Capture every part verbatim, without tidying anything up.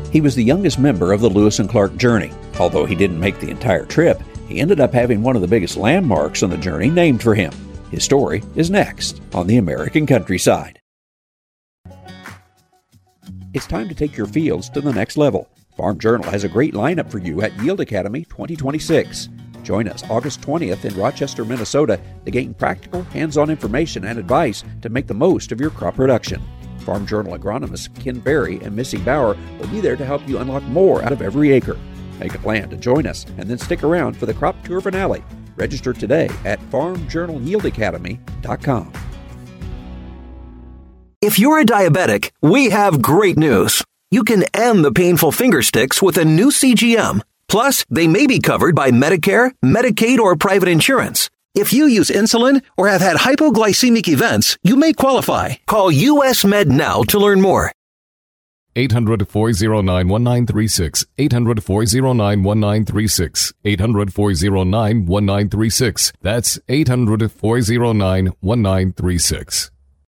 He was the youngest member of the Lewis and Clark Journey. Although he didn't make the entire trip, he ended up having one of the biggest landmarks on the journey named for him. His story is next on The American Countryside. It's time to take your fields to the next level. Farm Journal has a great lineup for you at Yield Academy twenty twenty-six. Join us August twentieth in Rochester, Minnesota to gain practical, hands-on information and advice to make the most of your crop production. Farm Journal agronomists Ken Berry and Missy Bauer will be there to help you unlock more out of every acre. Make a plan to join us and then stick around for the crop tour finale. Register today at farm journal yield academy dot com. If you're a diabetic, we have great news. You can end the painful finger sticks with a new C G M. Plus, they may be covered by Medicare, Medicaid, or private insurance. If you use insulin or have had hypoglycemic events, you may qualify. Call U S Med now to learn more. eight hundred, four oh nine, one nine three six. eight hundred, four oh nine, one nine three six. eight hundred, four oh nine, one nine three six. That's eight hundred, four oh nine, one nine three six.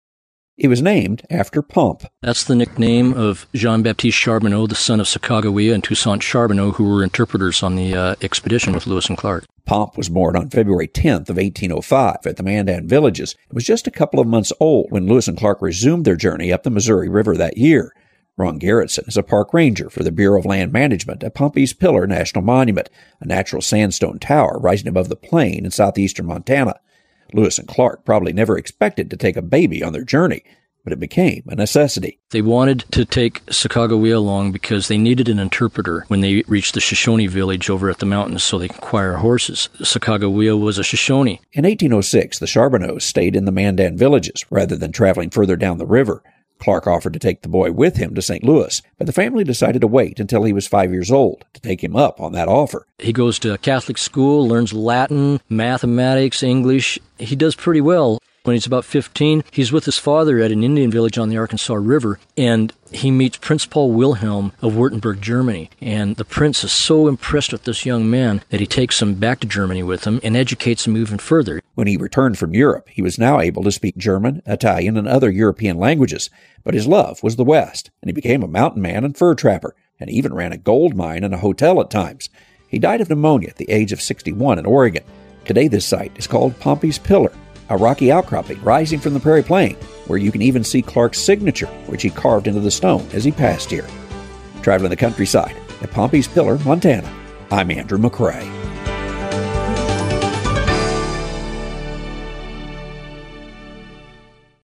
It was named after Pomp. That's the nickname of Jean-Baptiste Charbonneau, the son of Sacagawea and Toussaint Charbonneau, who were interpreters on the uh, expedition with Lewis and Clark. Pomp was born on February tenth of eighteen oh five at the Mandan Villages. It was just a couple of months old when Lewis and Clark resumed their journey up the Missouri River that year. Ron Garrettson is a park ranger for the Bureau of Land Management at Pompey's Pillar National Monument, a natural sandstone tower rising above the plain in southeastern Montana. Lewis and Clark probably never expected to take a baby on their journey, but it became a necessity. They wanted to take Sacagawea along because they needed an interpreter when they reached the Shoshone village over at the mountains so they could acquire horses. Sacagawea was a Shoshone. In eighteen oh six, the Charbonneaus stayed in the Mandan Villages rather than traveling further down the river. Clark offered to take the boy with him to Saint Louis, but the family decided to wait until he was five years old to take him up on that offer. He goes to a Catholic school, learns Latin, mathematics, English. He does pretty well. When he's about fifteen, he's with his father at an Indian village on the Arkansas River, and he meets Prince Paul Wilhelm of Württemberg, Germany. And the prince is so impressed with this young man that he takes him back to Germany with him and educates him even further. When he returned from Europe, he was now able to speak German, Italian, and other European languages. But his love was the West, and he became a mountain man and fur trapper, and even ran a gold mine and a hotel at times. He died of pneumonia at the age of sixty-one in Oregon. Today this site is called Pompey's Pillar, a rocky outcropping rising from the prairie plain, where you can even see Clark's signature, which he carved into the stone as he passed here. Traveling the countryside at Pompey's Pillar, Montana, I'm Andrew McCrae.